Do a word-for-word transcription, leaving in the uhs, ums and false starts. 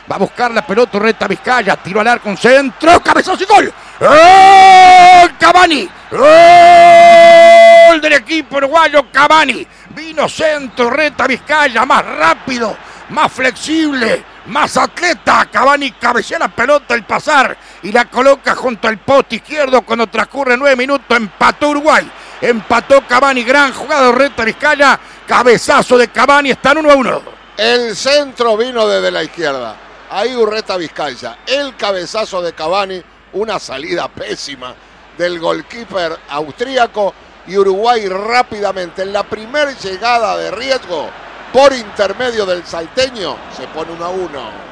Va a buscar la pelota Urreta Vizcaya. Tiro al arco, un centro. Cabezazo y gol. ¡Gol! Cavani. Gol del equipo uruguayo Cavani. Vino centro Urreta Vizcaya. Más rápido, más flexible, más atleta. Cavani cabecea la pelota al pasar y la coloca junto al poste izquierdo cuando transcurre nueve minutos. Empató Uruguay. Empató Cavani. Gran jugada de Urreta Vizcaya. Cabezazo de Cavani. Están uno a uno. El centro vino desde la izquierda. Ahí Urreta Vizcaya. El cabezazo de Cavani. Una salida pésima del goalkeeper austríaco. Y Uruguay rápidamente en la primera llegada de riesgo por intermedio del salteño se pone uno a uno.